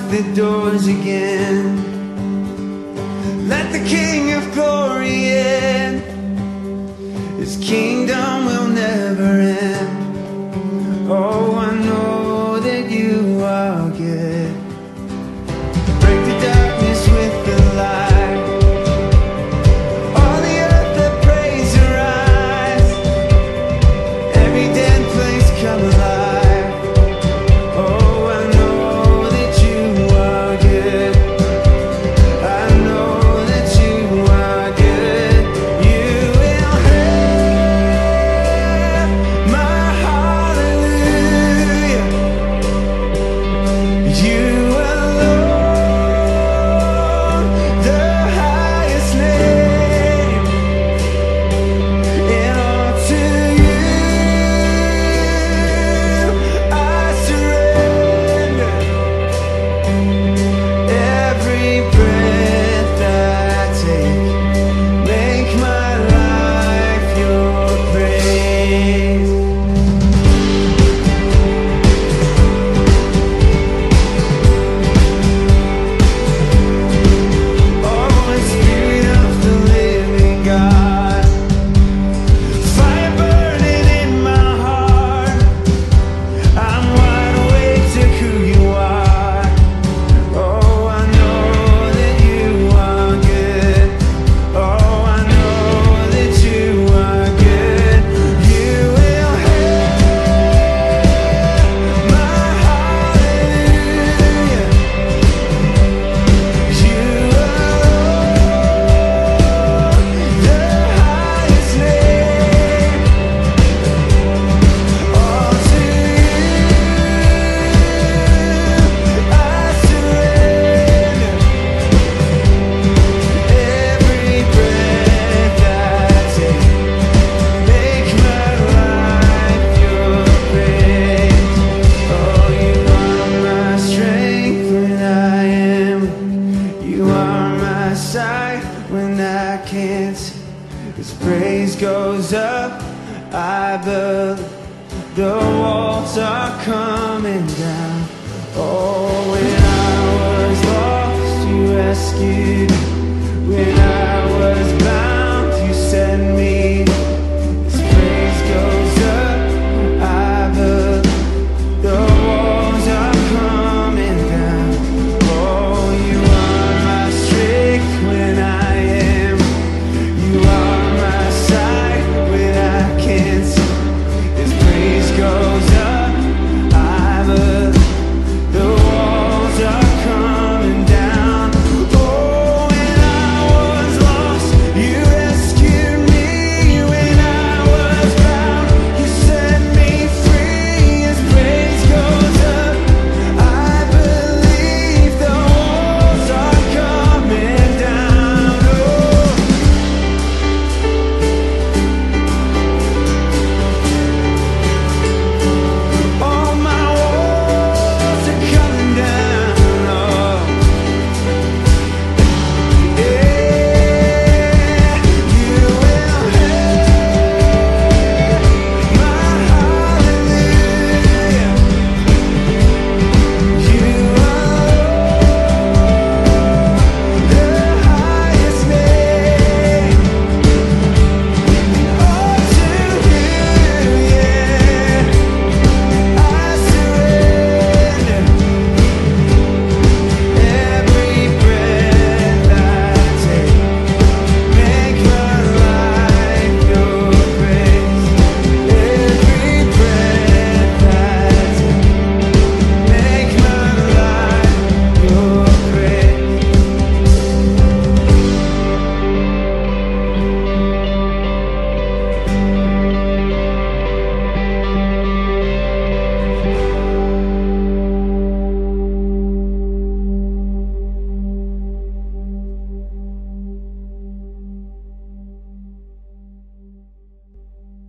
the doors again. Let the King of Glory in. His kingdom will never end. Oh, I know that you are good. Break the darkness with the light. All the earth that praise your eyes. Every dead place come alive. Oh, I know that you are good. I know that you are good. You will hear my hallelujah. You alone, the highest name. And all to you I surrender. Every breath I take, make my life your praise. Oh, Spirit of the living God, fire burning in my heart. I'm wide awake to who you are. Oh, I know that you are good. Oh, I know that you are good. You will hear my hallelujah. You alone, the highest name. All to you I surrender. Every breath I take, make my life your praise. Oh, you are my strength when I am weak. You are my sight when I can't see. As praise goes up, I believe the walls are coming down. Oh, when I was lost, you rescued me.